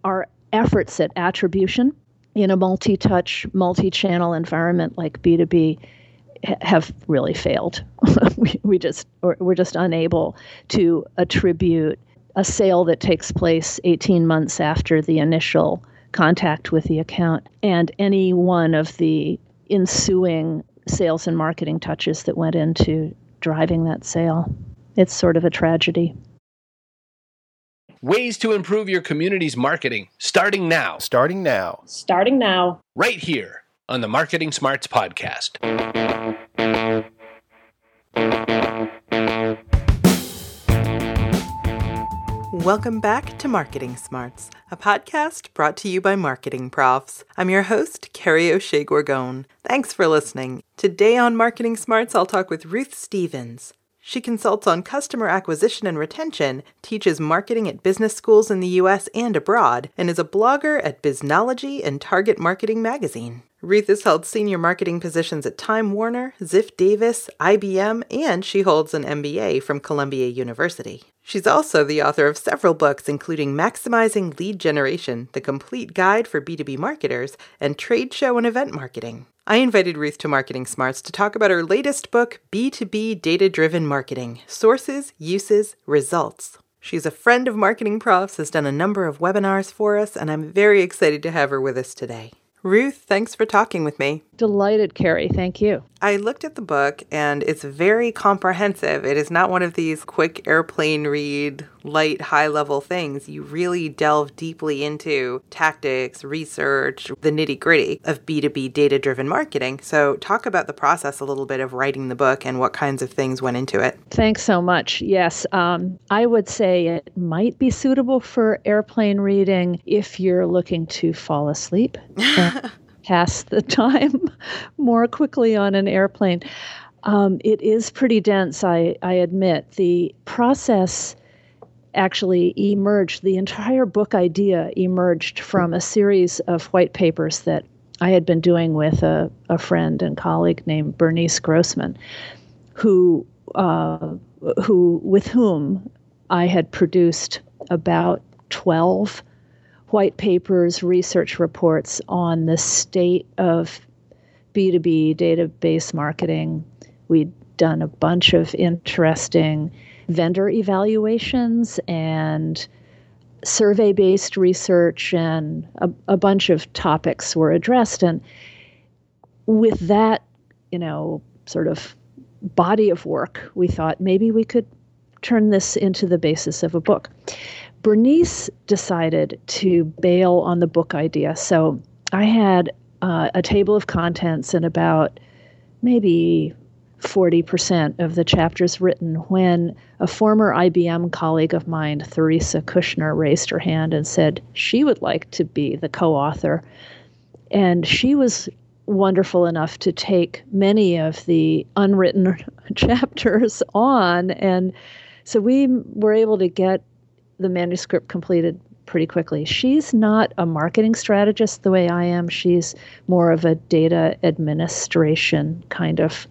our efforts at attribution in a multi-touch, multi-channel environment like B2B have really failed. We're just unable to attribute a sale that takes place 18 months after the initial contact with the account and any one of the ensuing sales and marketing touches that went into driving that sale. It's sort of a tragedy. Ways to improve your community's marketing, starting now. Right here on the Marketing Smarts Podcast. Welcome back to Marketing Smarts, a podcast brought to you by Marketing Profs. I'm your host, Carrie O'Shea Gorgone. Thanks for listening. Today on Marketing Smarts, I'll talk with Ruth Stevens. She consults on customer acquisition and retention, teaches marketing at business schools in the U.S. and abroad, and is a blogger at Biznology and Target Marketing Magazine. Ruth has held senior marketing positions at Time Warner, Ziff Davis, IBM, and she holds an MBA from Columbia University. She's also the author of several books, including Maximizing Lead Generation, The Complete Guide for B2B Marketers, and Trade Show and Event Marketing. I invited Ruth to Marketing Smarts to talk about her latest book, B2B Data-Driven Marketing, Sources, Uses, Results. She's a friend of Marketing Profs, has done a number of webinars for us, and I'm very excited to have her with us today. Ruth, thanks for talking with me. Delighted, Carrie. Thank you. I looked at the book, and it's very comprehensive. It is not one of these quick airplane read, light, high-level things. You really delve deeply into tactics, research, the nitty-gritty of B2B data-driven marketing. So talk about the process a little bit of writing the book and what kinds of things went into it. Thanks so much. Yes, I would say it might be suitable for airplane reading if you're looking to fall asleep. Pass the time more quickly on an airplane. It is pretty dense, I admit. The process actually emerged, the entire book idea emerged from a series of white papers that I had been doing with a friend and colleague named Bernice Grossman, with whom I had produced about 12 white papers, research reports on the state of B2B database marketing. We'd done a bunch of interesting vendor evaluations and survey-based research, and a bunch of topics were addressed. And with that, sort of body of work, we thought maybe we could turn this into the basis of a book. Bernice decided to bail on the book idea. So I had a table of contents and about maybe 40% of the chapters written when a former IBM colleague of mine, Theresa Kushner, raised her hand and said she would like to be the co-author. And she was wonderful enough to take many of the unwritten chapters on. And so we were able to get the manuscript completed pretty quickly. She's not a marketing strategist the way I am. She's more of a data administration kind of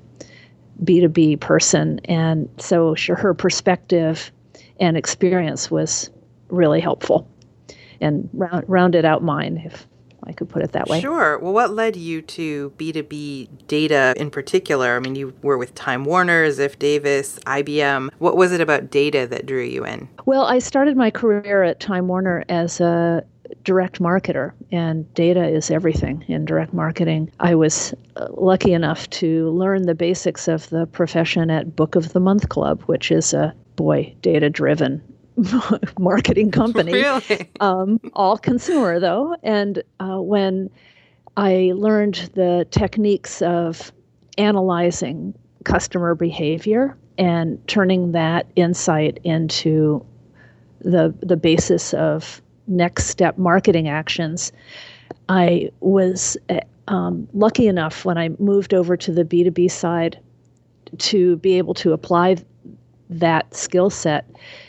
B2B person. And so her perspective and experience was really helpful and rounded out mine, if I could put it that way. Sure. Well, what led you to B2B data in particular? I mean, you were with Time Warner, Ziff Davis, IBM. What was it about data that drew you in? Well, I started my career at Time Warner as a direct marketer, and data is everything in direct marketing. I was lucky enough to learn the basics of the profession at Book of the Month Club, which is a, data-driven marketing company. Really? All consumer, though. And when I learned the techniques of analyzing customer behavior and turning that insight into the basis of next step marketing actions, I was lucky enough when I moved over to the B2B side to be able to apply that skill set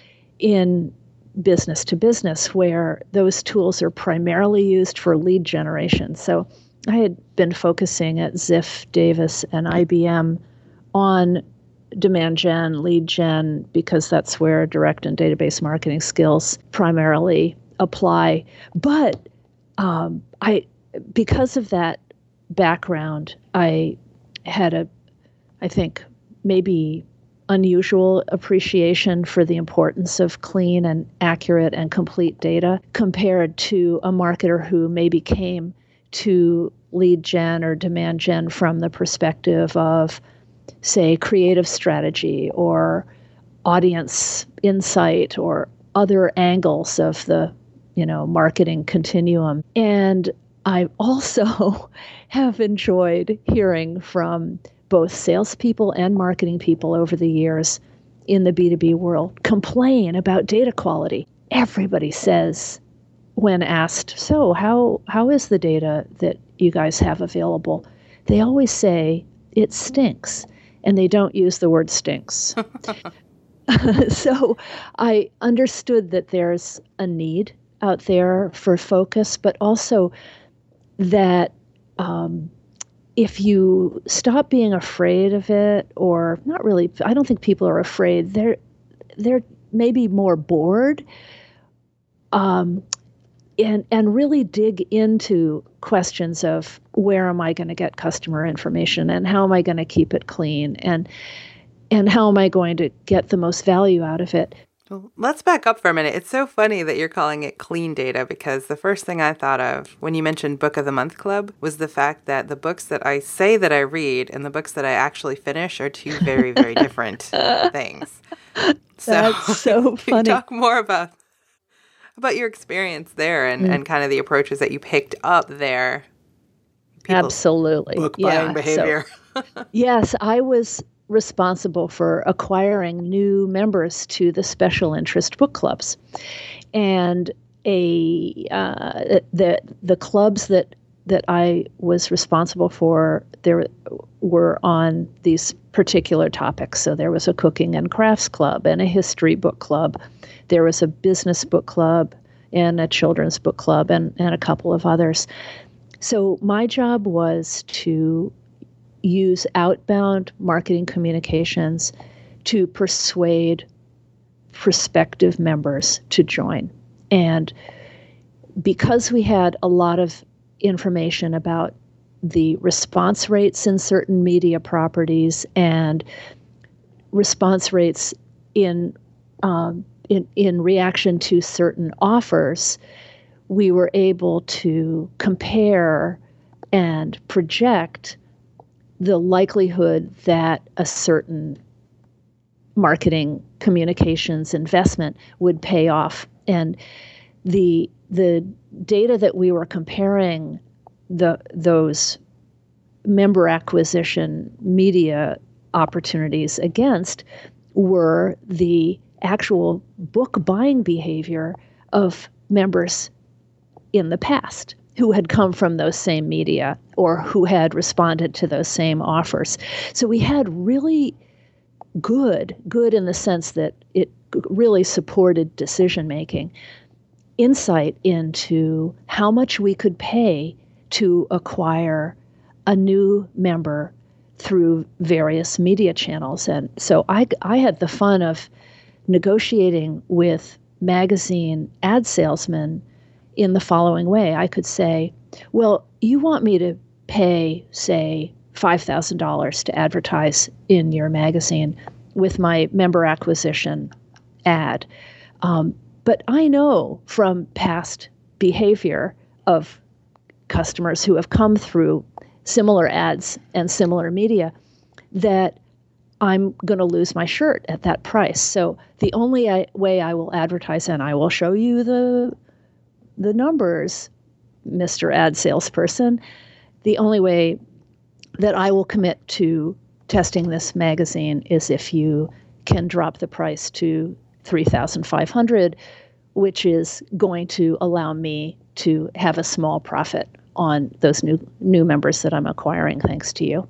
in business to business, where those tools are primarily used for lead generation. So I had been focusing at Ziff Davis and IBM on demand gen, lead gen, because that's where direct and database marketing skills primarily apply. But because of that background, I had I think, maybe unusual appreciation for the importance of clean and accurate and complete data compared to a marketer who maybe came to lead gen or demand gen from the perspective of, say, creative strategy or audience insight or other angles of the, marketing continuum. And I also have enjoyed hearing from both salespeople and marketing people over the years in the B2B world complain about data quality. Everybody says when asked, so how is the data that you guys have available? They always say it stinks, and they don't use the word stinks. So I understood that there's a need out there for focus, but also that if you stop being afraid of it, or not really, I don't think people are afraid. They're maybe more bored, and really dig into questions of where am I going to get customer information, and how am I going to keep it clean, and how am I going to get the most value out of it. Well, let's back up for a minute. It's so funny that you're calling it clean data, because the first thing I thought of when you mentioned Book of the Month Club was the fact that the books that I say that I read and the books that I actually finish are two very, very different things. That's so funny. Can you talk more about your experience there and kind of the approaches that you picked up there? Absolutely. Book buying behavior. Yes, I was responsible for acquiring new members to the special interest book clubs, and the clubs that I was responsible for there were on these particular topics. So there was a cooking and crafts club and a history book club. There was a business book club and a children's book club and a couple of others. So my job was to use outbound marketing communications to persuade prospective members to join. And because we had a lot of information about the response rates in certain media properties and response rates in reaction to certain offers, we were able to compare and project the likelihood that a certain marketing communications investment would pay off. And the data that we were comparing those member acquisition media opportunities against were the actual book buying behavior of members in the past who had come from those same media or who had responded to those same offers. So we had really good in the sense that it really supported decision-making, insight into how much we could pay to acquire a new member through various media channels. And so I had the fun of negotiating with magazine ad salesmen in the following way. I could say, well, you want me to pay, say, $5,000 to advertise in your magazine with my member acquisition ad. But I know from past behavior of customers who have come through similar ads and similar media that I'm going to lose my shirt at that price. So the only way I will advertise, and I will show you the numbers, Mr. Ad Salesperson, the only way that I will commit to testing this magazine is if you can drop the price to $3,500, which is going to allow me to have a small profit on those new members that I'm acquiring, thanks to you.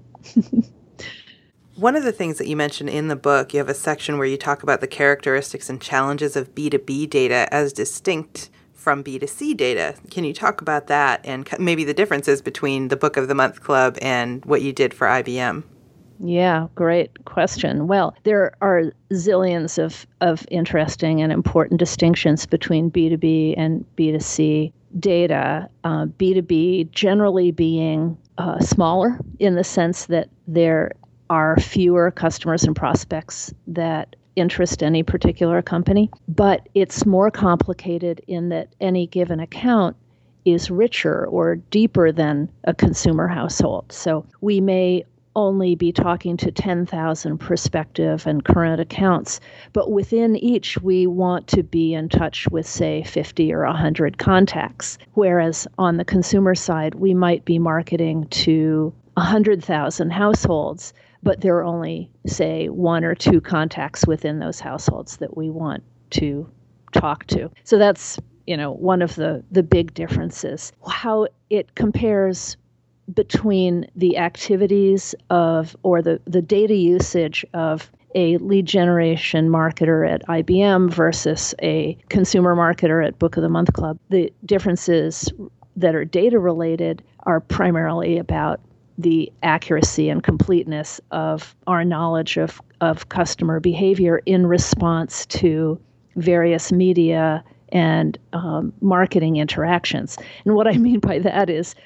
One of the things that you mentioned in the book, you have a section where you talk about the characteristics and challenges of B2B data as distinct from B2C data. Can you talk about that and maybe the differences between the Book of the Month Club and what you did for IBM? Yeah, great question. Well, there are zillions of interesting and important distinctions between B2B and B2C data. B2B generally being smaller in the sense that there are fewer customers and prospects that interest any particular company, but it's more complicated in that any given account is richer or deeper than a consumer household. So we may only be talking to 10,000 prospective and current accounts, but within each, we want to be in touch with, say, 50 or 100 contacts. Whereas on the consumer side, we might be marketing to 100,000 households, but there are only, say, 1 or 2 contacts within those households that we want to talk to. So that's, one of the big differences. How it compares between the activities of, or the data usage of a lead generation marketer at IBM versus a consumer marketer at Book of the Month Club. The differences that are data related are primarily about the accuracy and completeness of our knowledge of customer behavior in response to various media and marketing interactions. And what I mean by that is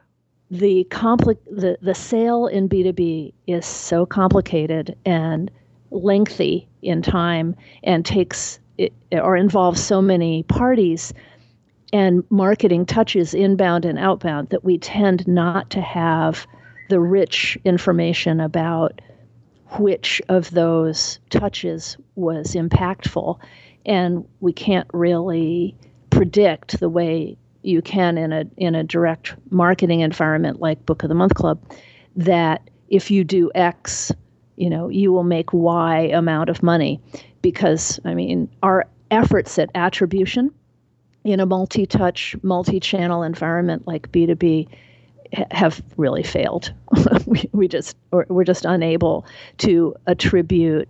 the sale in B2B is so complicated and lengthy in time and involves so many parties and marketing touches inbound and outbound that we tend not to have the rich information about which of those touches was impactful. And we can't really predict the way you can in a direct marketing environment like Book of the Month Club, that if you do X, you will make Y amount of money. Because, our efforts at attribution in a multi-touch, multi-channel environment like B2B have really failed. We're just unable to attribute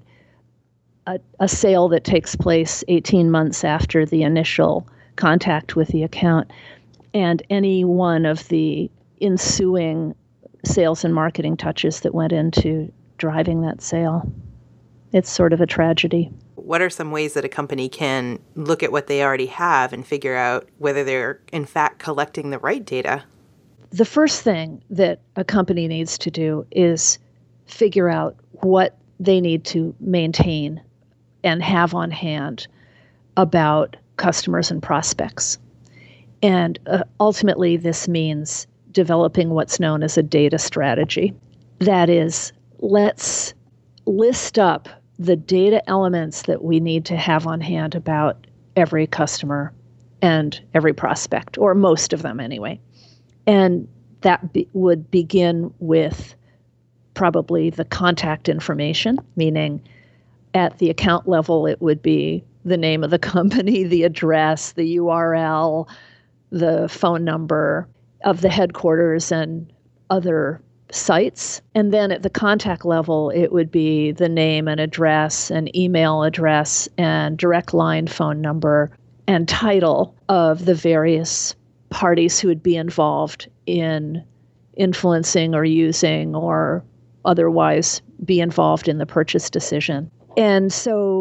a sale that takes place 18 months after the initial contact with the account and any one of the ensuing sales and marketing touches that went into driving that sale. It's sort of a tragedy. What are some ways that a company can look at what they already have and figure out whether they're in fact collecting the right data? The first thing that a company needs to do is figure out what they need to maintain and have on hand about customers and prospects. And ultimately, this means developing what's known as a data strategy. That is, let's list up the data elements that we need to have on hand about every customer and every prospect, or most of them anyway. And that would begin with probably the contact information, meaning at the account level, it would be the name of the company, the address, the URL, the phone number of the headquarters and other sites. And then at the contact level, it would be the name and address and email address and direct line phone number and title of the various parties who would be involved in influencing or using or otherwise be involved in the purchase decision. And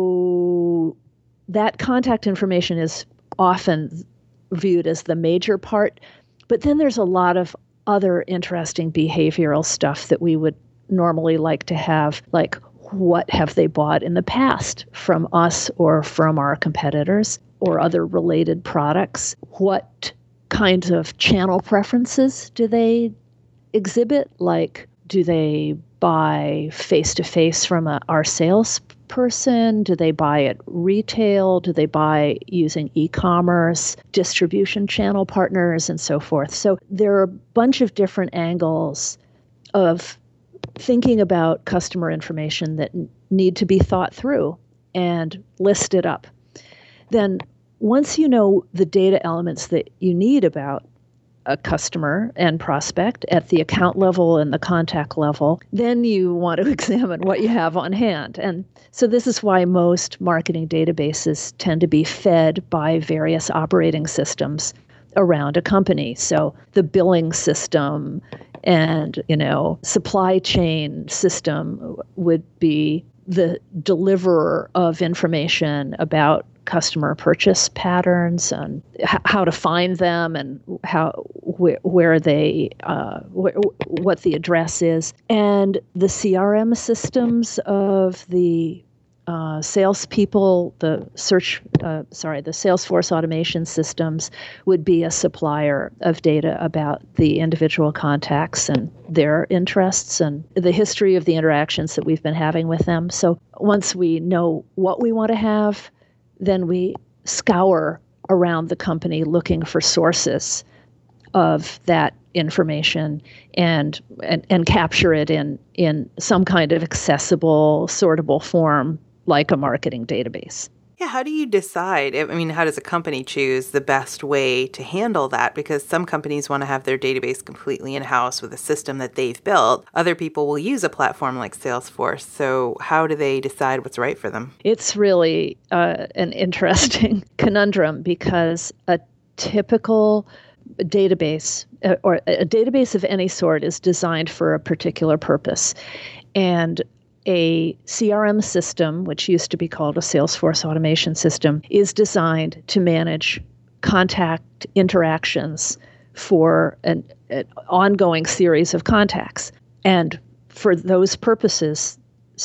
so that contact information is often viewed as the major part, but then there's a lot of other interesting behavioral stuff that we would normally like to have, like what have they bought in the past from us or from our competitors or other related products? What kinds of channel preferences do they exhibit? Like, do they buy face-to-face from our salesperson? Do they buy at retail? Do they buy using e-commerce, distribution channel partners, and so forth? So there are a bunch of different angles of thinking about customer information that need to be thought through and listed up. Then once you know the data elements that you need about a customer and prospect at the account level and the contact level, then you want to examine what you have on hand. And so this is why most marketing databases tend to be fed by various operating systems around a company. So the billing system And, supply chain system would be the deliverer of information about customer purchase patterns and how to find them and where they what the address is. And the CRM systems of the salespeople, the Salesforce automation systems would be a supplier of data about the individual contacts and their interests and the history of the interactions that we've been having with them. So once we know what we want to have, then we scour around the company looking for sources of that information and capture it in some kind of accessible, sortable form, like a marketing database. Yeah, how do you decide? How does a company choose the best way to handle that? Because some companies want to have their database completely in-house with a system that they've built. Other people will use a platform like Salesforce. So how do they decide what's right for them? It's really an interesting conundrum because a typical database or a database of any sort is designed for a particular purpose. And a CRM system, which used to be called a Salesforce automation system, is designed to manage contact interactions for an ongoing series of contacts. And for those purposes,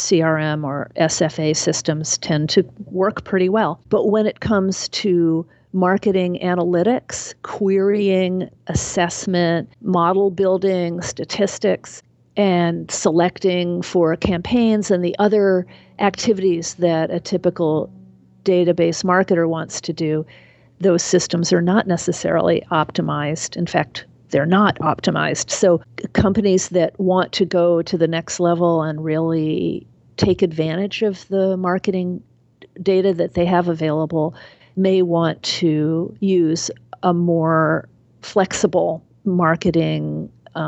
CRM or SFA systems tend to work pretty well. But when it comes to marketing analytics, querying, assessment, model building, statistics, and selecting for campaigns and the other activities that a typical database marketer wants to do, those systems are not necessarily optimized. In fact, they're not optimized. So companies that want to go to the next level and really take advantage of the marketing data that they have available may want to use a more flexible marketing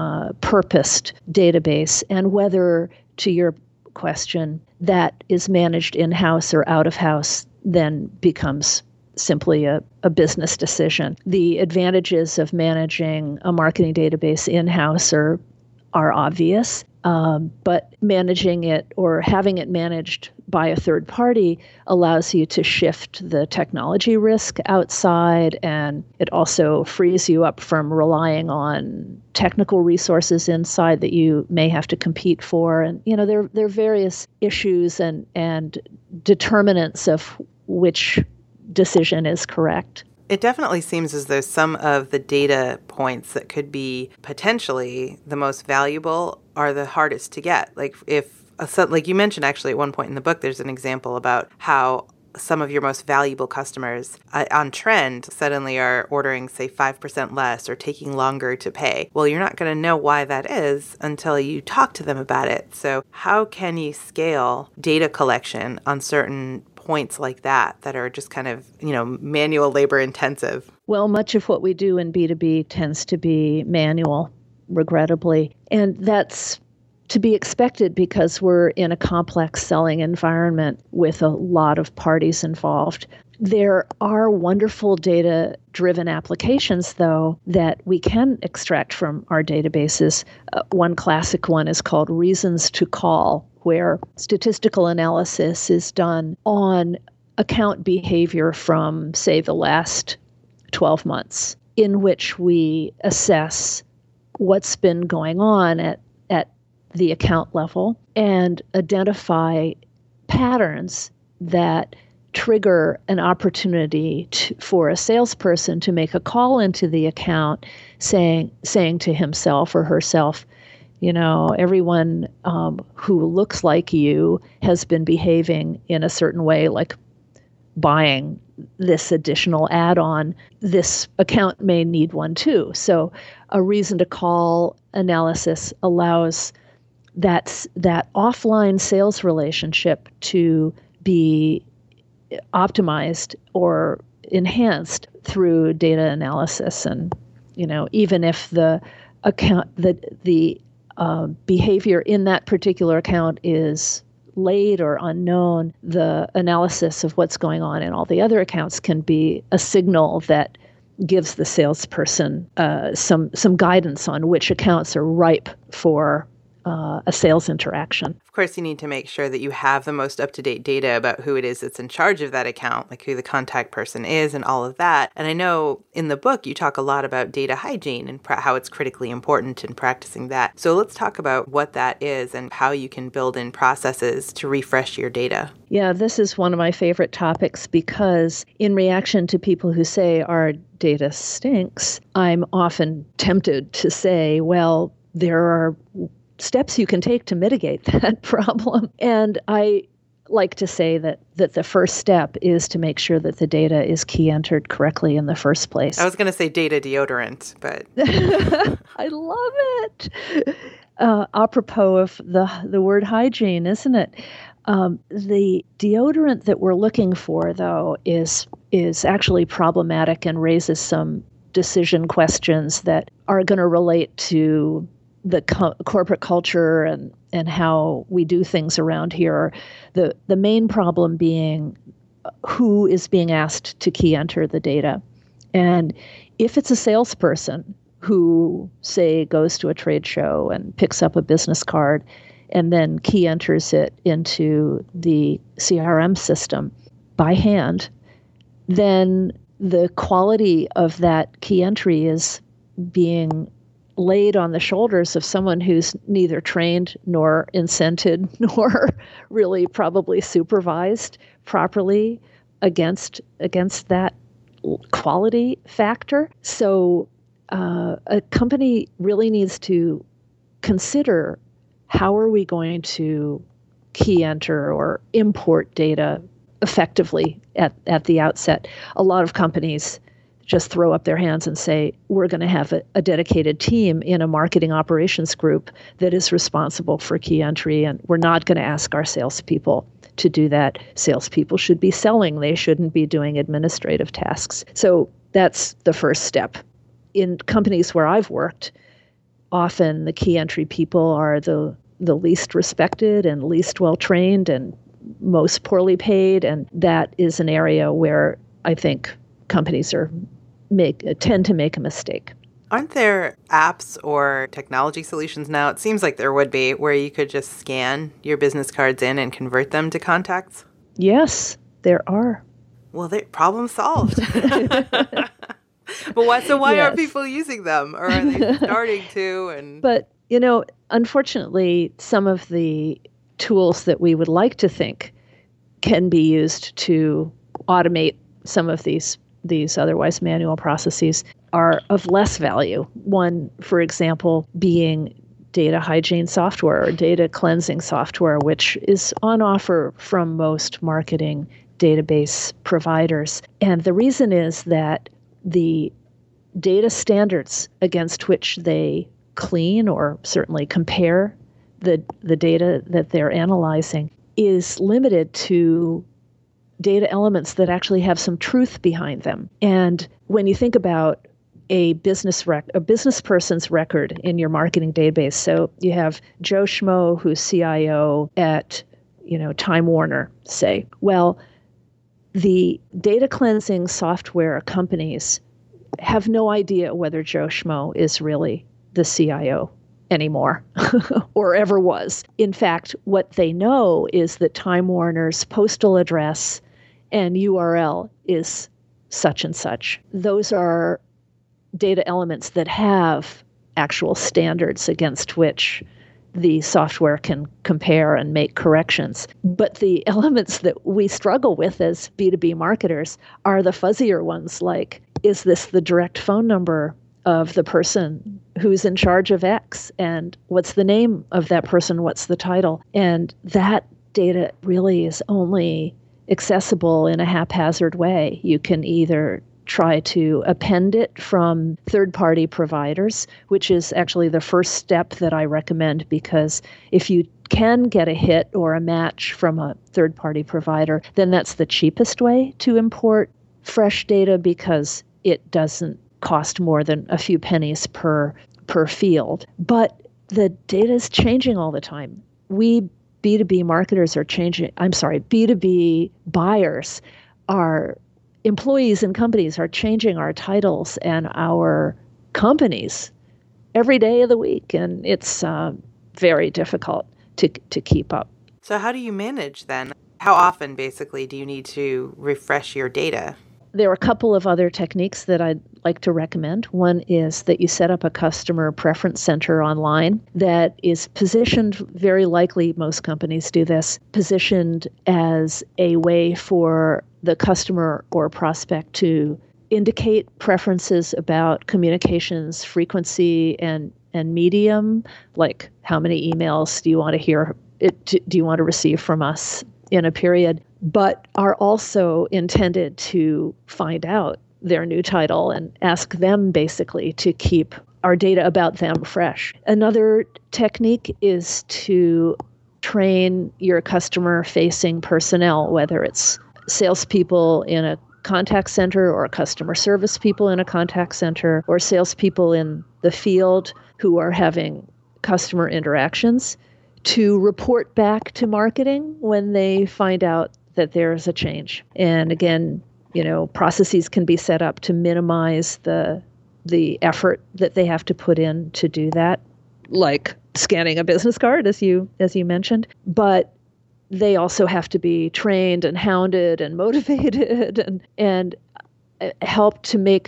purposed database, and whether, to your question, that is managed in-house or out-of-house then becomes simply a business decision. The advantages of managing a marketing database in-house are obvious, but managing it or having it managed by a third party allows you to shift the technology risk outside, and it also frees you up from relying on technical resources inside that you may have to compete for. And there are various issues and determinants of which decision is correct. It definitely seems as though some of the data points that could be potentially the most valuable are the hardest to get. Like you mentioned actually at one point in the book, there's an example about how some of your most valuable customers on trend suddenly are ordering, say, 5% less or taking longer to pay. Well, you're not going to know why that is until you talk to them about it. So how can you scale data collection on certain points like that are just kind of, manual labor intensive? Well, much of what we do in B2B tends to be manual, regrettably. And that's to be expected because we're in a complex selling environment with a lot of parties involved. There are wonderful data-driven applications, though, that we can extract from our databases. One classic one is called Reasons to Call, where statistical analysis is done on account behavior from, say, the last 12 months, in which we assess what's been going on at the account level and identify patterns that trigger an opportunity for a salesperson to make a call into the account saying to himself or herself, everyone who looks like you has been behaving in a certain way, like buying this additional add-on. This account may need one too. So a reason to call analysis allows that offline sales relationship to be optimized or enhanced through data analysis. And, even if the account, the behavior in that particular account is late or unknown, the analysis of what's going on in all the other accounts can be a signal that gives the salesperson some guidance on which accounts are ripe for a sales interaction. Of course, you need to make sure that you have the most up-to-date data about who it is that's in charge of that account, like who the contact person is and all of that. And I know in the book you talk a lot about data hygiene and how it's critically important in practicing that. So let's talk about what that is and how you can build in processes to refresh your data. Yeah, this is one of my favorite topics because in reaction to people who say our data stinks, I'm often tempted to say, well, there are steps you can take to mitigate that problem. And I like to say that the first step is to make sure that the data is key entered correctly in the first place. I was going to say data deodorant, but I love it. Apropos of the word hygiene, isn't it? The deodorant that we're looking for, though, is actually problematic and raises some decision questions that are going to relate to the corporate culture and how we do things around here. The main problem being who is being asked to key enter the data. And if it's a salesperson who, say, goes to a trade show and picks up a business card and then key enters it into the CRM system by hand, then the quality of that key entry is being laid on the shoulders of someone who's neither trained nor incented nor really probably supervised properly against that quality factor. So a company really needs to consider how are we going to key enter or import data effectively at the outset. A lot of companies just throw up their hands and say, we're going to have a dedicated team in a marketing operations group that is responsible for key entry, and we're not going to ask our salespeople to do that. Salespeople should be selling. They shouldn't be doing administrative tasks. So that's the first step. In companies where I've worked, often the key entry people are the least respected and least well-trained and most poorly paid, and that is an area where I think companies tend to make a mistake. Aren't there apps or technology solutions now? It seems like there would be, where you could just scan your business cards in and convert them to contacts? Yes, there are. Well, problem solved. But why Yes. aren't people using them? Or are they starting to? But, unfortunately, some of the tools that we would like to think can be used to automate some of these otherwise manual processes are of less value. One, for example, being data hygiene software or data cleansing software, which is on offer from most marketing database providers. And the reason is that the data standards against which they clean or certainly compare the data that they're analyzing is limited to data elements that actually have some truth behind them. And when you think about a business person's record in your marketing database, so you have Joe Schmo, who's CIO at Time Warner, say. Well, the data cleansing software companies have no idea whether Joe Schmo is really the CIO anymore or ever was. In fact, what they know is that Time Warner's postal address and URL is such and such. Those are data elements that have actual standards against which the software can compare and make corrections. But the elements that we struggle with as B2B marketers are the fuzzier ones, like, is this the direct phone number of the person who's in charge of X? And what's the name of that person? What's the title? And that data really is only accessible in a haphazard way. You can either try to append it from third-party providers, which is actually the first step that I recommend, because if you can get a hit or a match from a third-party provider, then that's the cheapest way to import fresh data, because it doesn't cost more than a few pennies per field. But the data is changing all the time. We B2B marketers are changing. B2B buyers are employees and companies are changing our titles and our companies every day of the week, and it's very difficult to keep up. So how do you manage then? How often, basically, do you need to refresh your data? There are a couple of other techniques that I'd like to recommend. One is that you set up a customer preference center online that is positioned, very likely most companies do this, positioned as a way for the customer or prospect to indicate preferences about communications frequency and medium, like how many emails do you want to receive from us in a period, but are also intended to find out their new title and ask them basically to keep our data about them fresh. Another technique is to train your customer-facing personnel, whether it's salespeople in a contact center or customer service people in a contact center or salespeople in the field who are having customer interactions, to report back to marketing when they find out that there's a change. And again, processes can be set up to minimize the effort that they have to put in to do that, like scanning a business card, as you mentioned. But they also have to be trained and hounded and motivated and help to make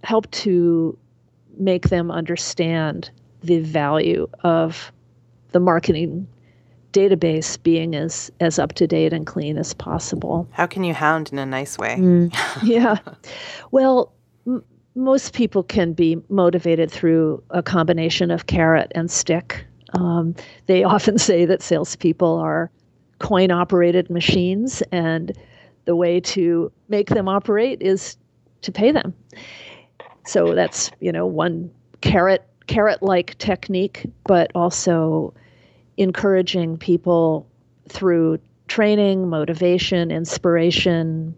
them understand the value of the marketing database being as up to date and clean as possible. How can you hound in a nice way? Yeah. Well, most people can be motivated through a combination of carrot and stick. They often say that salespeople are coin-operated machines, and the way to make them operate is to pay them. So that's, one carrot-like technique, but also encouraging people through training, motivation, inspiration,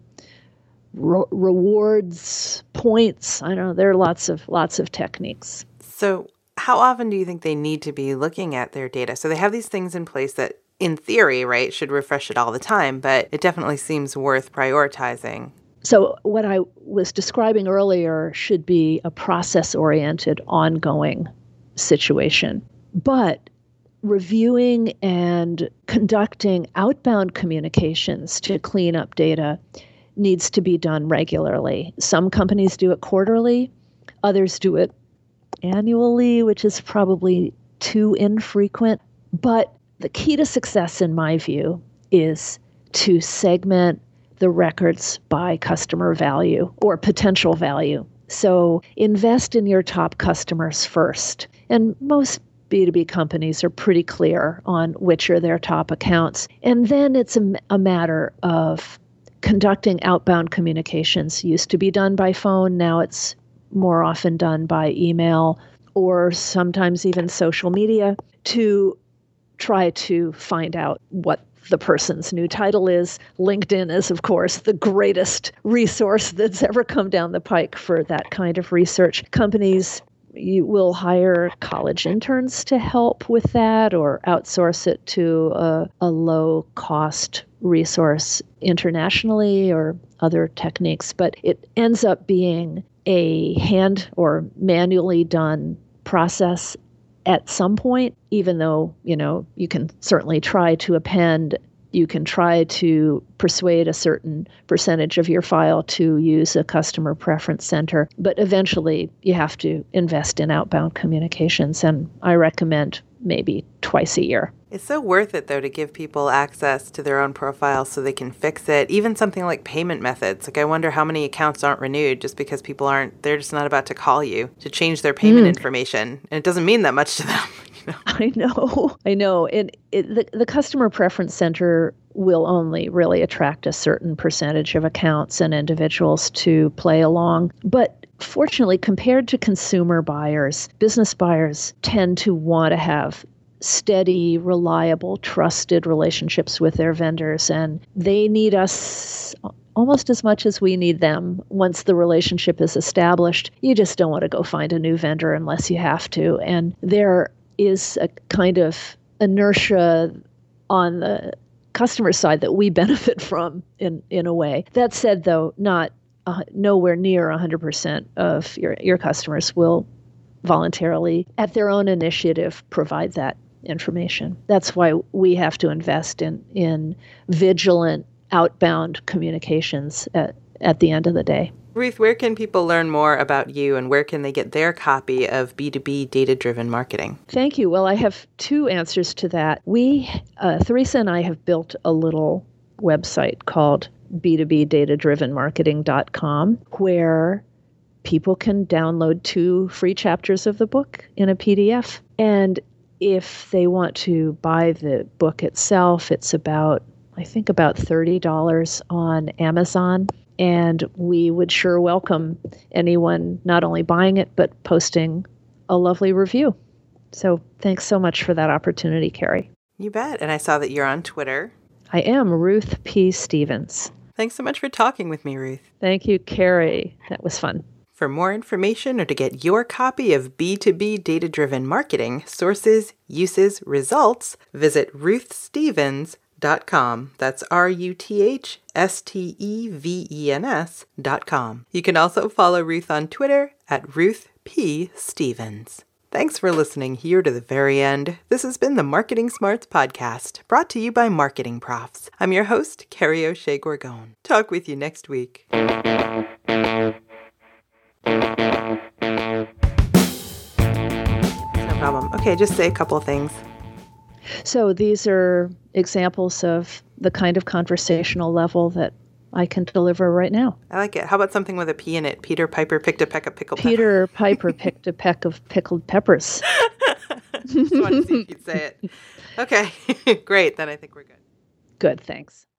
rewards, points. I know there are lots of techniques. So how often do you think they need to be looking at their data? So they have these things in place that, in theory, right, should refresh it all the time, but it definitely seems worth prioritizing. So what I was describing earlier should be a process-oriented, ongoing situation. But reviewing and conducting outbound communications to clean up data needs to be done regularly. Some companies do it quarterly, others do it annually, which is probably too infrequent. But the key to success, in my view, is to segment the records by customer value or potential value. So invest in your top customers first. And most B2B companies are pretty clear on which are their top accounts. And then it's a matter of conducting outbound communications. Used to be done by phone. Now it's more often done by email or sometimes even social media to try to find out what the person's new title is. LinkedIn is, of course, the greatest resource that's ever come down the pike for that kind of research. Companies will hire college interns to help with that or outsource it to a low-cost resource internationally or other techniques. But it ends up being a hand or manually done process at some point, even though, you can certainly try to append, you can try to persuade a certain percentage of your file to use a customer preference center, but eventually you have to invest in outbound communications, and I recommend maybe twice a year. It's so worth it, though, to give people access to their own profiles so they can fix it. Even something like payment methods. Like, I wonder how many accounts aren't renewed just because they're just not about to call you to change their payment information. And it doesn't mean that much to them. I know. And the customer preference center will only really attract a certain percentage of accounts and individuals to play along. But fortunately, compared to consumer buyers, business buyers tend to want to have steady, reliable, trusted relationships with their vendors, and they need us almost as much as we need them. Once the relationship is established, you just don't want to go find a new vendor unless you have to. And there is a kind of inertia on the customer side that we benefit from in a way. That said, though, not nowhere near 100% of your customers will voluntarily, at their own initiative, provide that information. That's why we have to invest in vigilant outbound communications at the end of the day. Ruth, where can people learn more about you and where can they get their copy of B2B Data-Driven Marketing? Thank you. Well, I have two answers to that. Theresa and I have built a little website called b2bdatadrivenmarketing.com where people can download 2 free chapters of the book in a PDF. And if they want to buy the book itself, it's about $30 on Amazon. And we would sure welcome anyone not only buying it, but posting a lovely review. So thanks so much for that opportunity, Carrie. You bet. And I saw that you're on Twitter. I am Ruth P. Stevens. Thanks so much for talking with me, Ruth. Thank you, Carrie. That was fun. For more information or to get your copy of B2B Data-Driven Marketing, sources, uses, results, visit ruthstevens.com. That's RUTHSTEVENS.com. You can also follow Ruth on Twitter at Ruth P. Stevens. Thanks for listening here to the very end. This has been the Marketing Smarts Podcast, brought to you by Marketing Profs. I'm your host, Carrie O'Shea Gorgon. Talk with you next week. No problem. Okay, just say a couple of things. So these are examples of the kind of conversational level that I can deliver right now. I like it. How about something with a P in it? Peter Piper picked a peck of pickled peppers. Peter Piper picked a peck of pickled peppers. Just wanted to see if you'd say it. Okay, great. Then I think we're good. Good, thanks.